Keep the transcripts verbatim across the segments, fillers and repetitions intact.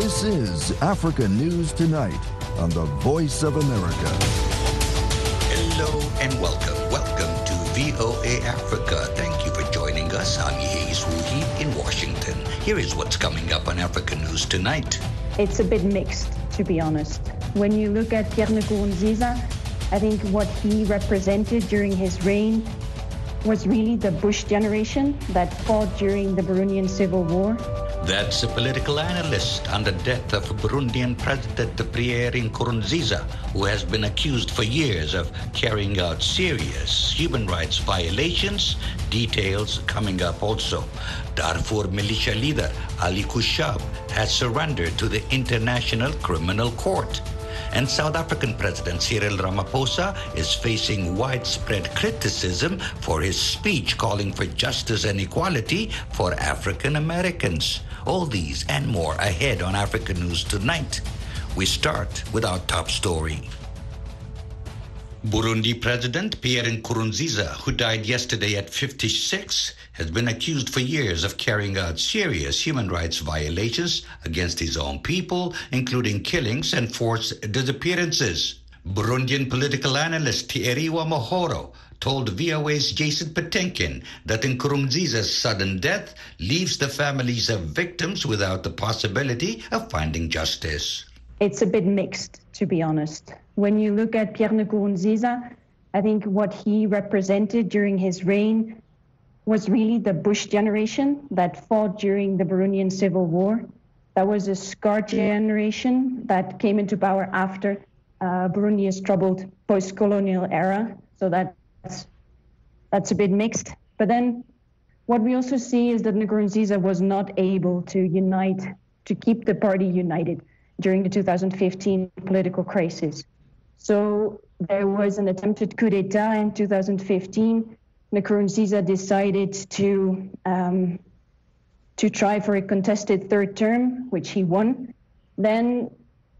This is Africa News Tonight on the Voice of America. Hello and welcome. Welcome to V O A Africa. Thank you for joining us. I'm Yehi Swuhi in Washington. Here is what's coming up on Africa News Tonight. It's a bit mixed, to be honest. When you look at Pierre Nkurunziza, I think what he represented during his reign was really the Bush generation that fought during the Burundian Civil War. That's a political analyst on the death of Burundian President Pierre Nkurunziza, who has been accused for years of carrying out serious human rights violations. Details coming up also. Darfur militia leader Ali Kushab has surrendered to the International Criminal Court. And South African President Cyril Ramaphosa is facing widespread criticism for his speech calling for justice and equality for African Americans. All these and more ahead on Africa News Tonight. We start with our top story. Burundi President Pierre Nkurunziza, who died yesterday at fifty-six, has been accused for years of carrying out serious human rights violations against his own people, including killings and forced disappearances. Burundian political analyst Thierry Mahoro told V O A's Jason Patenkin that Nkurunziza's sudden death leaves the families of victims without the possibility of finding justice. It's a bit mixed, to be honest. When you look at Pierre Nkurunziza, I think what he represented during his reign was really the Bush generation that fought during the Burundian Civil War. That was a scarred generation that came into power after uh, Burundi's troubled post-colonial era. So that's, that's a bit mixed. But then what we also see is that Nkurunziza was not able to unite, to keep the party united during the two thousand fifteen political crisis. So there was an attempted coup d'etat in two thousand fifteen. Nkurunziza decided to um, to try for a contested third term, which he won. Then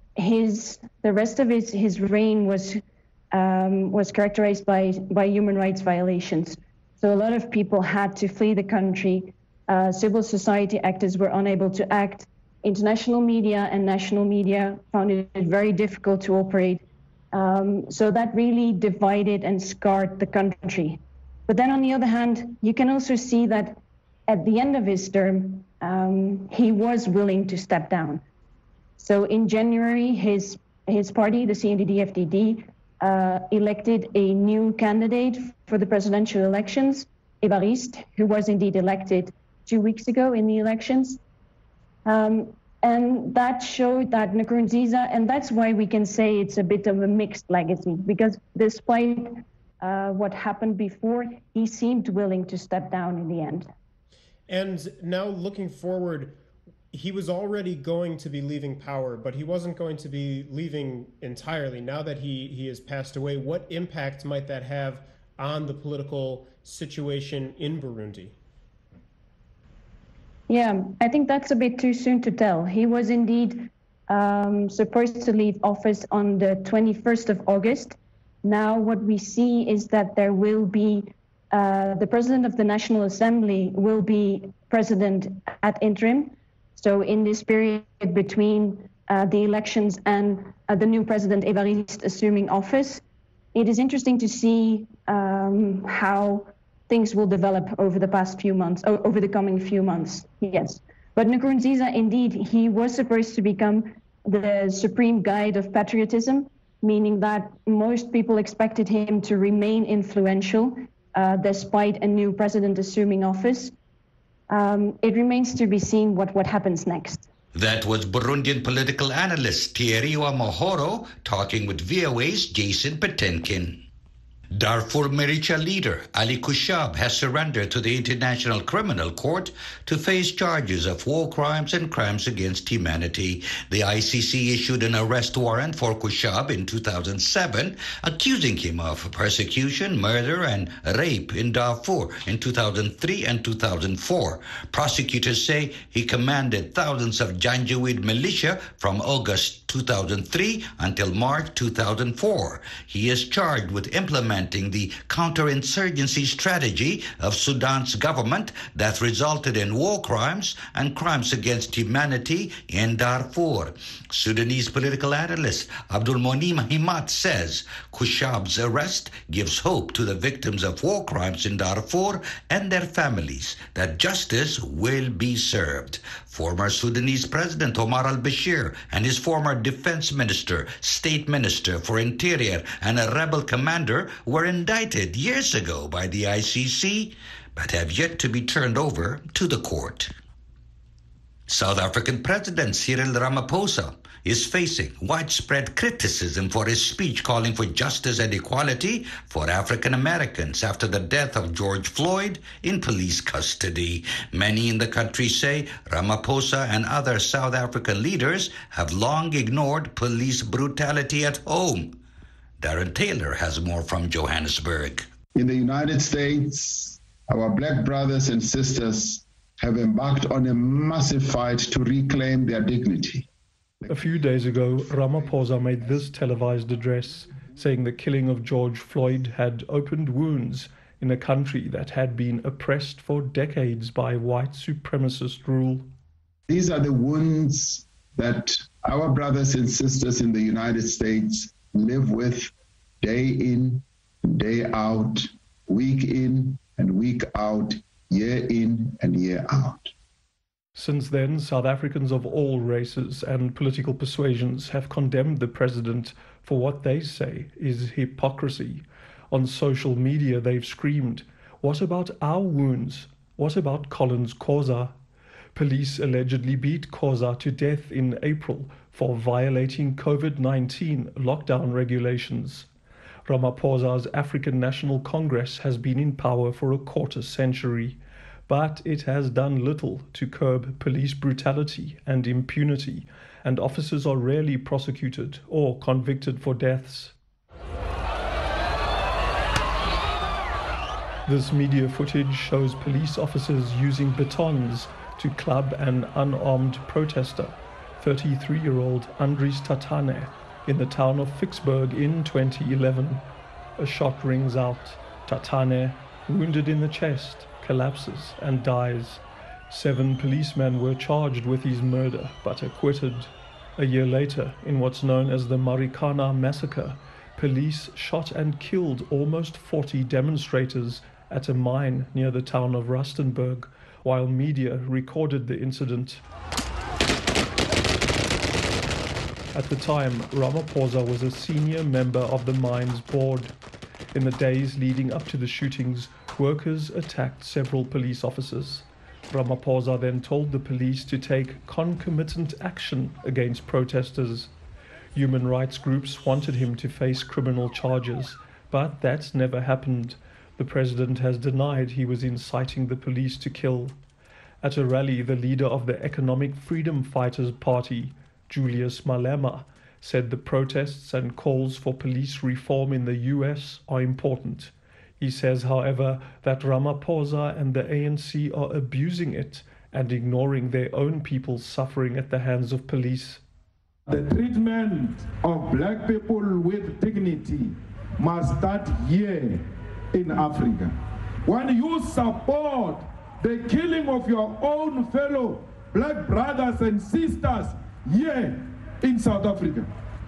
his the rest of his his reign was um, was characterized by by human rights violations. So a lot of people had to flee the country. Uh, civil society actors were unable to act. International media and national media found it very difficult to operate. Um, so that really divided and scarred the country. But then on the other hand, you can also see that at the end of his term, um, he was willing to step down. So in January, his his party, the C N D D F D D, uh, elected a new candidate for the presidential elections, Evariste, who was indeed elected two weeks ago in the elections. Um, and that showed that Nkurunziza, and that's why we can say it's a bit of a mixed legacy, because despite uh, what happened before, he seemed willing to step down in the end. And now looking forward, he was already going to be leaving power, but he wasn't going to be leaving entirely. Now that he, he has passed away, what impact might that have on the political situation in Burundi? Yeah, I think that's a bit too soon to tell. He was indeed um, supposed to leave office on the twenty-first of August. Now what we see is that there will be, uh, the president of the National Assembly will be president ad interim. So in this period between uh, the elections and uh, the new president Evariste assuming office, it is interesting to see um, how things will develop over the past few months, over the coming few months, yes. But Nkurunziza, indeed, he was supposed to become the supreme guide of patriotism, meaning that most people expected him to remain influential uh, despite a new president assuming office. Um, it remains to be seen what, what happens next. That was Burundian political analyst Thierry Mahoro talking with V O A's Jason Patenkin. Darfur militia leader Ali Kushab has surrendered to the International Criminal Court to face charges of war crimes and crimes against humanity. The I C C issued an arrest warrant for Kushab in two thousand seven, accusing him of persecution, murder, and rape in Darfur in two thousand three and two thousand four. Prosecutors say he commanded thousands of Janjaweed militia from August two thousand three until March two thousand four. He is charged with implementing implementing the counterinsurgency strategy of Sudan's government that resulted in war crimes and crimes against humanity in Darfur. Sudanese political analyst Abdul Monim Himat says Kushab's arrest gives hope to the victims of war crimes in Darfur and their families that justice will be served. Former Sudanese President Omar al-Bashir and his former defense minister, state minister for interior, and a rebel commander were indicted years ago by the I C C, but have yet to be turned over to the court. South African President Cyril Ramaphosa is facing widespread criticism for his speech calling for justice and equality for African Americans after the death of George Floyd in police custody. Many in the country say Ramaphosa and other South African leaders have long ignored police brutality at home. Darren Taylor has more from Johannesburg. In the United States, our black brothers and sisters have embarked on a massive fight to reclaim their dignity. A few days ago, Ramaphosa made this televised address, saying the killing of George Floyd had opened wounds in a country that had been oppressed for decades by white supremacist rule. These are the wounds that our brothers and sisters in the United States live with day in, day out, week in and week out, year in and year out. Since then, South Africans of all races and political persuasions have condemned the president for what they say is hypocrisy. On social media, they've screamed, "What about our wounds? What about Collins Khoza?" Police allegedly beat Khoza to death in April for violating COVID nineteen lockdown regulations. Ramaphosa's African National Congress has been in power for a quarter century, but it has done little to curb police brutality and impunity, and officers are rarely prosecuted or convicted for deaths. This media footage shows police officers using batons to club an unarmed protester, thirty-three-year-old Andries Tatane, in the town of Vicksburg in twenty eleven. A shot rings out. Tatane, wounded in the chest, collapses and dies. Seven policemen were charged with his murder, but acquitted. A year later, in what's known as the Marikana massacre, police shot and killed almost forty demonstrators at a mine near the town of Rustenburg, while media recorded the incident. At the time, Ramaphosa was a senior member of the mine's board. In the days leading up to the shootings, workers attacked several police officers. Ramaphosa then told the police to take concomitant action against protesters. Human rights groups wanted him to face criminal charges, but that's never happened. The president has denied he was inciting the police to kill. At a rally, the leader of the Economic Freedom Fighters Party, Julius Malema, said the protests and calls for police reform in the U S are important. He says, however, that Ramaphosa and the A N C are abusing it and ignoring their own people suffering at the hands of police. The treatment of black people with dignity must start here in Africa. When you support the killing of your own fellow black brothers and sisters here in South Africa,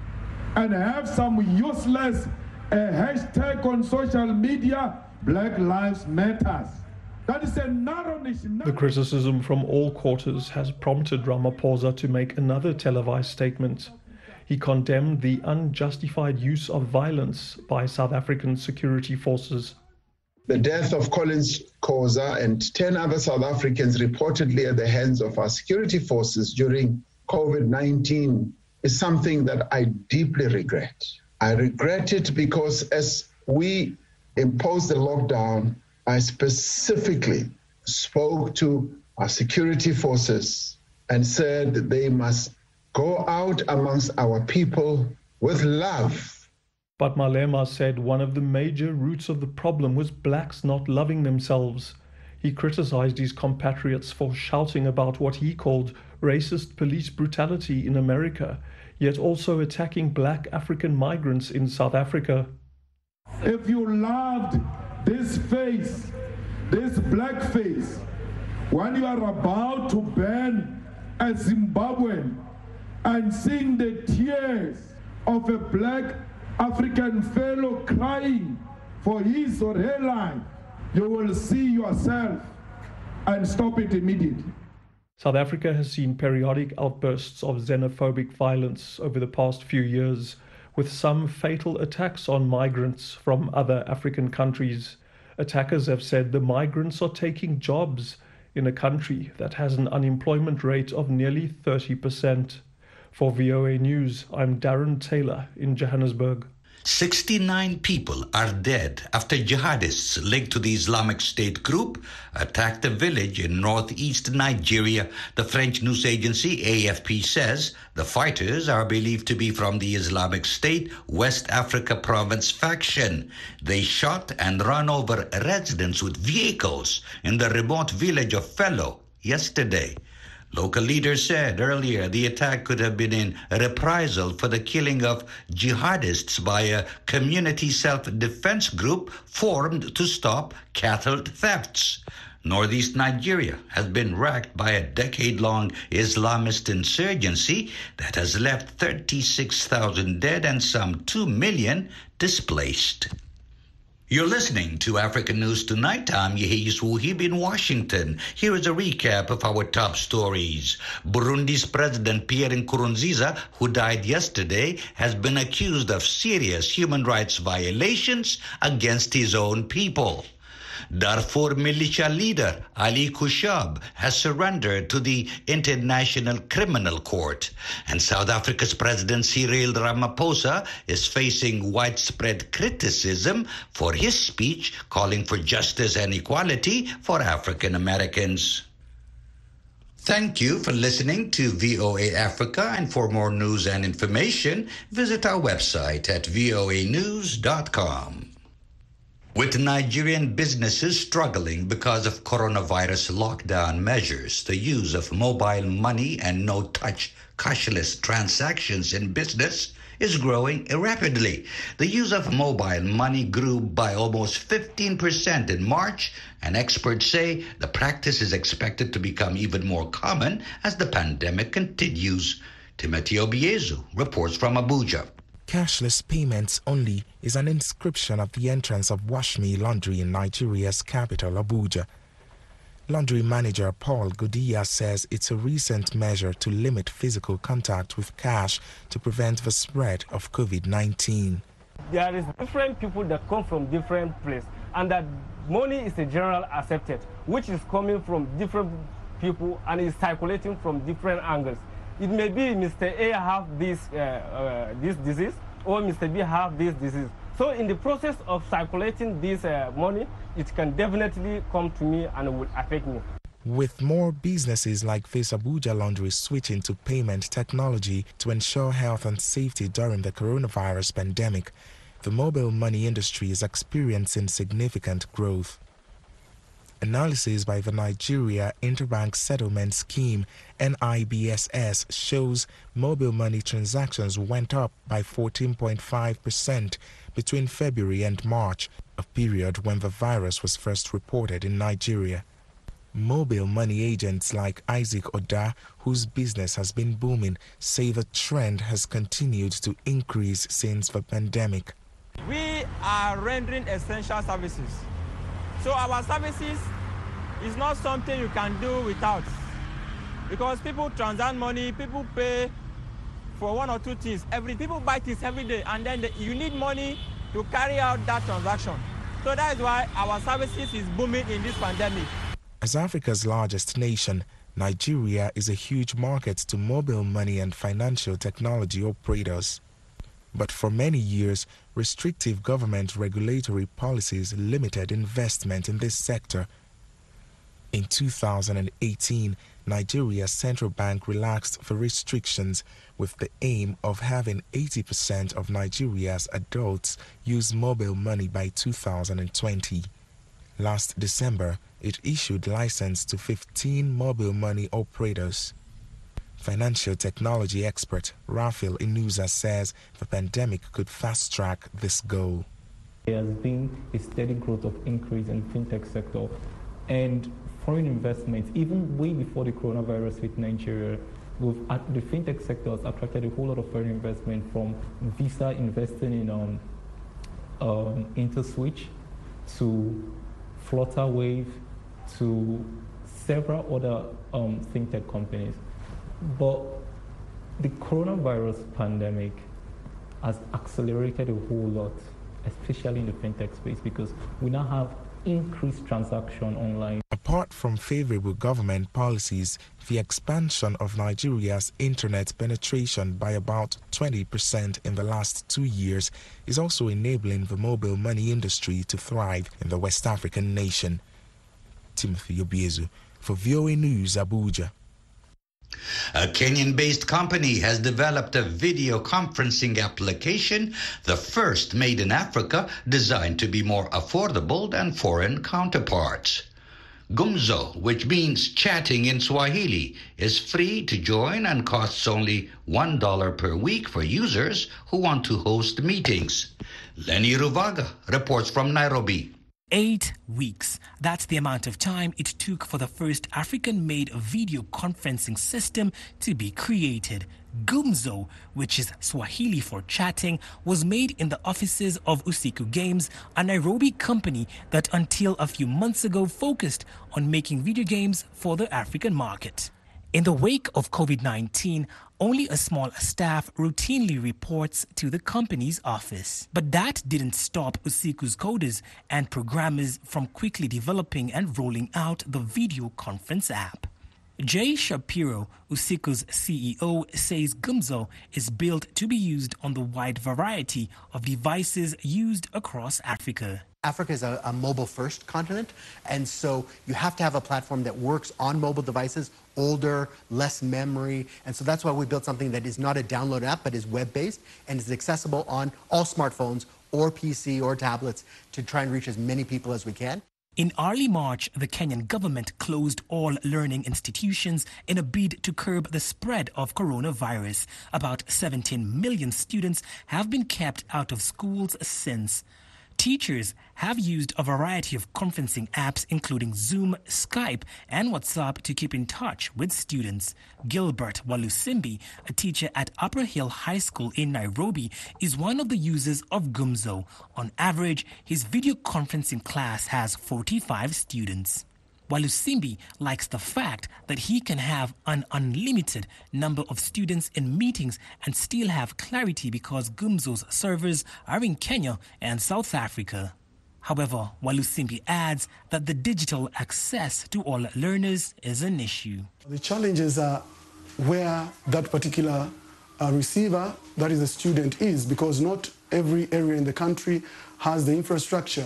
and have some useless uh, hashtag on social media, Black Lives Matters. That is a narrowness. The criticism from all quarters has prompted Ramaphosa to make another televised statement. He condemned the unjustified use of violence by South African security forces. The death of Collins Khoza and ten other South Africans reportedly at the hands of our security forces during COVID nineteen is something that I deeply regret. I regret it because as we imposed the lockdown, I specifically spoke to our security forces and said that they must go out amongst our people with love. But Malema said one of the major roots of the problem was blacks not loving themselves. He criticized his compatriots for shouting about what he called racist police brutality in America, yet also attacking black African migrants in South Africa. If you loved this face, this black face, when you are about to burn a Zimbabwean and seeing the tears of a black African fellow crying for his or her life, you will see yourself and stop it immediately. South Africa has seen periodic outbursts of xenophobic violence over the past few years, with some fatal attacks on migrants from other African countries. Attackers have said the migrants are taking jobs in a country that has an unemployment rate of nearly thirty percent. For V O A News, I'm Darren Taylor in Johannesburg. sixty-nine people are dead after jihadists linked to the Islamic State group attacked a village in northeast Nigeria. The French news agency A F P says the fighters are believed to be from the Islamic State West Africa Province faction. They shot and ran over residents with vehicles in the remote village of Fellow yesterday. Local leaders said earlier the attack could have been in reprisal for the killing of jihadists by a community self-defense group formed to stop cattle thefts. Northeast Nigeria has been racked by a decade-long Islamist insurgency that has left thirty-six thousand dead and some two million displaced. You're listening to African News Tonight. I'm Yehis Wuhib in Washington. Here is a recap of our top stories. Burundi's President Pierre Nkurunziza, who died yesterday, has been accused of serious human rights violations against his own people. Darfur militia leader Ali Kushab has surrendered to the International Criminal Court. And South Africa's President Cyril Ramaphosa is facing widespread criticism for his speech calling for justice and equality for African Americans. Thank you for listening to V O A Africa, and for more news and information, visit our website at voa news dot com. With Nigerian businesses struggling because of coronavirus lockdown measures, the use of mobile money and no-touch cashless transactions in business is growing rapidly. The use of mobile money grew by almost fifteen percent in March, and experts say the practice is expected to become even more common as the pandemic continues. Timothy Obiezu reports from Abuja. Cashless payments only is an inscription at the entrance of Washmi Laundry in Nigeria's capital, Abuja. Laundry manager Paul Godiya says it's a recent measure to limit physical contact with cash to prevent the spread of COVID nineteen. There is different people that come from different places, and that money is a general accepted, which is coming from different people and is circulating from different angles. It may be Mister A have this, uh, uh, this disease, or Mister B have this disease. So in the process of circulating this uh, money, it can definitely come to me and will affect me. With more businesses like this Abuja Laundry switching to payment technology to ensure health and safety during the coronavirus pandemic, the mobile money industry is experiencing significant growth. Analysis by the Nigeria Interbank Settlement Scheme N I B S S shows mobile money transactions went up by fourteen point five percent between February and March, a period when the virus was first reported in Nigeria. Mobile money agents like Isaac Oda, whose business has been booming, say the trend has continued to increase since the pandemic. We are rendering essential services. So our services is not something you can do without, because people transact money, people pay for one or two things. Every people buy things every day, and then the, you need money to carry out that transaction. So that is why our services is booming in this pandemic. As Africa's largest nation, Nigeria is a huge market to mobile money and financial technology operators. But for many years, restrictive government regulatory policies limited investment in this sector. In two thousand eighteen, Nigeria's central bank relaxed the restrictions with the aim of having eighty percent of Nigeria's adults use mobile money by two thousand twenty. Last December, it issued license to fifteen mobile money operators. Financial technology expert Raphael Inuza says the pandemic could fast-track this goal. There has been a steady growth of increase in the fintech sector, and foreign investments, even way before the coronavirus hit Nigeria, the fintech sector has attracted a whole lot of foreign investment, from Visa investing in um, um, InterSwitch to Flutterwave to several other um, fintech companies. But the coronavirus pandemic has accelerated a whole lot, especially in the fintech space, because we now have increased transaction online. Apart from favorable government policies, the expansion of Nigeria's internet penetration by about twenty percent in the last two years is also enabling the mobile money industry to thrive in the West African nation. Timothy Obiezu for V O A News, Abuja. A Kenyan-based company has developed a video conferencing application, the first made in Africa, designed to be more affordable than foreign counterparts. Gumzo, which means chatting in Swahili, is free to join and costs only one dollar per week for users who want to host meetings. Lenny Ruvaga reports from Nairobi. Eight weeks. That's the amount of time it took for the first African-made video conferencing system to be created. Gumzo, which is Swahili for chatting, was made in the offices of Usiku Games, a Nairobi company that until a few months ago focused on making video games for the African market. In the wake of COVID nineteen, only a small staff routinely reports to the company's office. But that didn't stop Usiku's coders and programmers from quickly developing and rolling out the video conference app. Jay Shapiro, Usiku's C E O, says Gumzo is built to be used on the wide variety of devices used across Africa. Africa is a, a mobile-first continent, and so you have to have a platform that works on mobile devices, older, less memory, and so that's why we built something that is not a download app, but is web-based and is accessible on all smartphones or P C or tablets to try and reach as many people as we can. In early March, the Kenyan government closed all learning institutions in a bid to curb the spread of coronavirus. About seventeen million students have been kept out of schools since. Teachers have used a variety of conferencing apps, including Zoom, Skype, and WhatsApp, to keep in touch with students. Gilbert Walusimbi, a teacher at Upper Hill High School in Nairobi, is one of the users of Gumzo. On average, his video conferencing class has forty-five students. Walusimbi likes the fact that he can have an unlimited number of students in meetings and still have clarity because Gumzo's servers are in Kenya and South Africa. However, Walusimbi adds that the digital access to all learners is an issue. The challenges are where that particular uh, receiver, that is the student, is, because not every area in the country has the infrastructure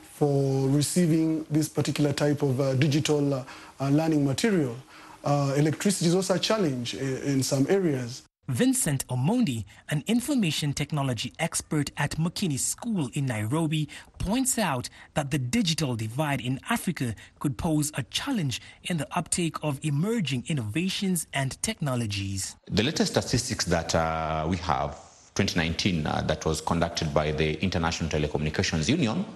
for receiving this particular type of uh, digital uh, uh, learning material. Uh, electricity is also a challenge in, in some areas. Vincent Omondi, an information technology expert at Makini School in Nairobi, points out that the digital divide in Africa could pose a challenge in the uptake of emerging innovations and technologies. The latest statistics that uh, we have, twenty nineteen, uh, that was conducted by the International Telecommunications Union,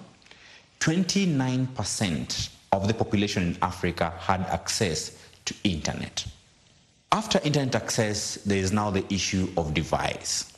twenty-nine percent of the population in Africa had access to internet. After internet access, there is now the issue of device.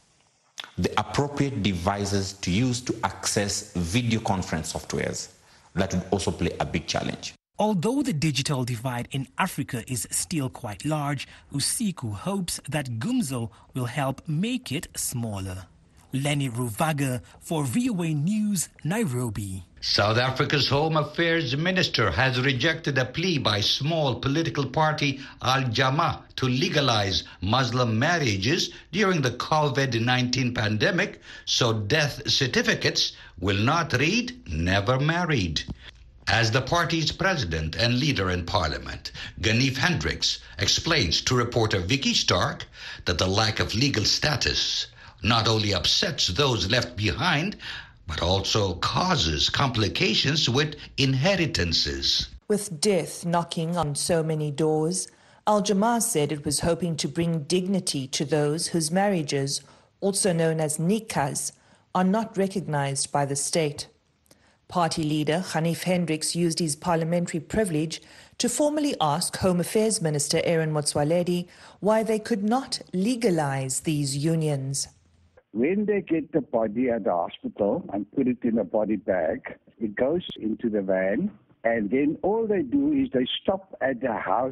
The appropriate devices to use to access video conference softwares. That would also play a big challenge. Although the digital divide in Africa is still quite large, Usiku hopes that Gumzo will help make it smaller. Lenny Ruvaga for V O A News, Nairobi. South Africa's Home Affairs Minister has rejected a plea by small political party Al-Jama to legalize Muslim marriages during the COVID nineteen pandemic, so death certificates will not read "never married." As the party's president and leader in parliament, Ganif Hendricks explains to reporter Vicky Stark that the lack of legal status not only upsets those left behind, but also causes complications with inheritances. With death knocking on so many doors, Al-Jama said it was hoping to bring dignity to those whose marriages, also known as nikahs, are not recognized by the state. Party leader Hanif Hendricks used his parliamentary privilege to formally ask Home Affairs Minister Aaron Motsoaledi why they could not legalize these unions. When they get the body at the hospital and put it in a body bag, it goes into the van, and then all they do is they stop at the house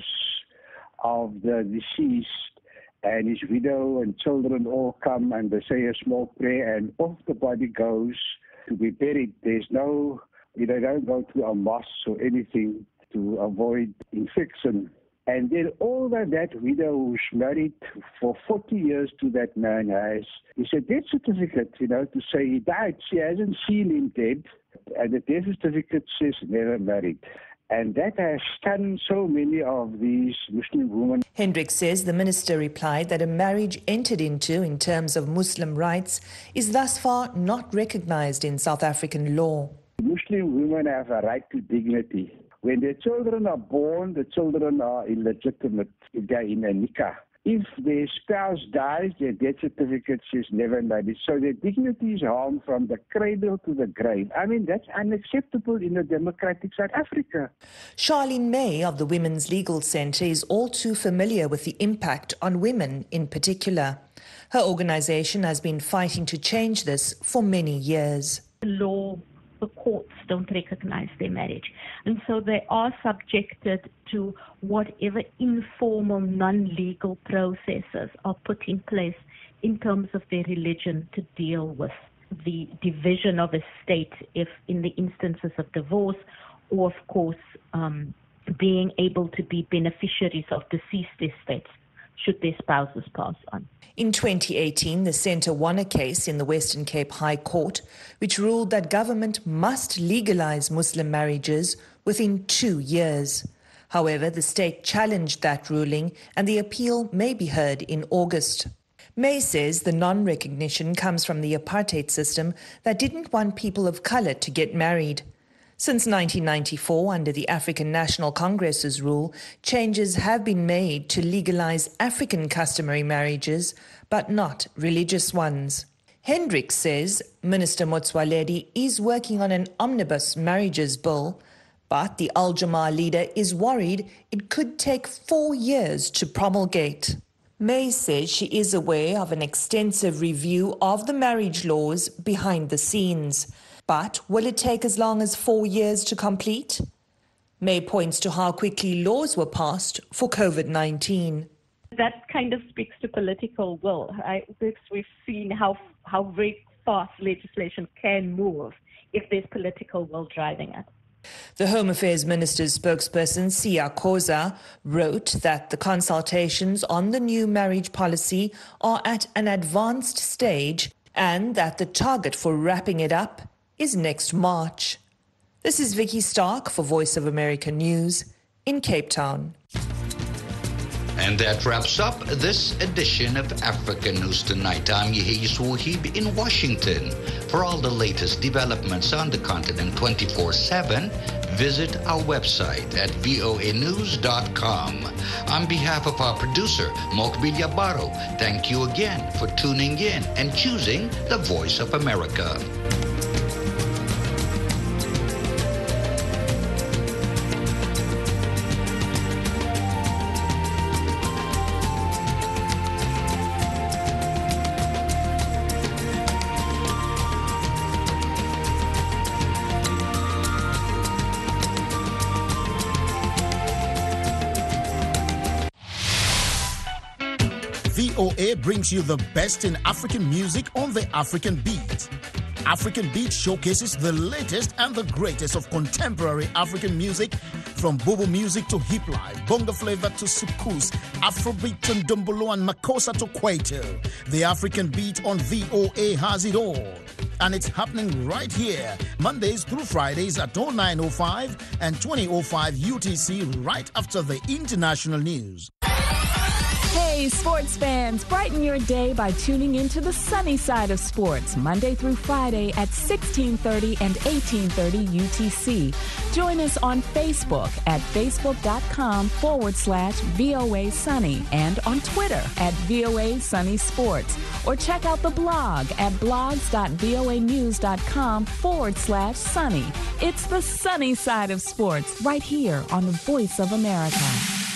of the deceased, and his widow and children all come and they say a small prayer, and off the body goes to be buried. There's no, they don't go to a mosque or anything to avoid infection. And then all that that widow who's married for forty years to that man has is a death certificate, you know, to say he died. She hasn't seen him dead, and the death certificate says never married. And that has stunned so many of these Muslim women. Hendricks says the minister replied that a marriage entered into in terms of Muslim rights is thus far not recognized in South African law. Muslim women have a right to dignity. When their children are born, the children are illegitimate. They're in a nikah. If their spouse dies, their death certificate says never married. So their dignity is harmed from the cradle to the grave. I mean, that's unacceptable in a democratic South Africa. Charlene May of the Women's Legal Centre is all too familiar with the impact on women in particular. Her organisation has been fighting to change this for many years. The law, the courts don't recognize their marriage. And so they are subjected to whatever informal, non-legal processes are put in place in terms of their religion to deal with the division of estate if in the instances of divorce, or of course um, being able to be beneficiaries of deceased estates should their spouses pass on. In twenty eighteen, the Centre won a case in the Western Cape High Court which ruled that government must legalise Muslim marriages within two years. However, the state challenged that ruling and the appeal may be heard in August. May says the non-recognition comes from the apartheid system that didn't want people of colour to get married. Since nineteen ninety-four, under the African National Congress's rule, changes have been made to legalise African customary marriages, but not religious ones. Hendricks says Minister Motsoaledi is working on an omnibus marriages bill, but the Al Jamaa leader is worried it could take four years to promulgate. May says she is aware of an extensive review of the marriage laws behind the scenes. But will it take as long as four years to complete? May points to how quickly laws were passed for COVID nineteen. That kind of speaks to political will, right? Because we've seen how how very fast legislation can move if there's political will driving it. The Home Affairs Minister's spokesperson, Siya Khoza, wrote that the consultations on the new marriage policy are at an advanced stage and that the target for wrapping it up is next March. This is Vicky Stark for Voice of America News in Cape Town. And that wraps up this edition of Africa News Tonight. I'm Yehia Swahib in Washington. For all the latest developments on the continent twenty-four seven, visit our website at voa news dot com. On behalf of our producer, Mokbil Yabaro, thank you again for tuning in and choosing the Voice of America. V O A brings you the best in African music on the African Beat. African Beat showcases the latest and the greatest of contemporary African music, from Bobo music to hip life, bongo flavor to soukous, Afrobeat to Ndombolo and Makossa to Kwaito. The African Beat on V O A has it all. And it's happening right here, Mondays through Fridays at oh nine oh five and twenty oh five U T C, right after the international news. Hey, sports fans, brighten your day by tuning into the sunny side of sports, Monday through Friday at sixteen thirty and eighteen thirty U T C. Join us on Facebook at facebook.com forward slash VOA Sunny and on Twitter at VOA Sunny Sports. Or check out the blog at blogs.voanews.com forward slash sunny. It's the sunny side of sports right here on the Voice of America.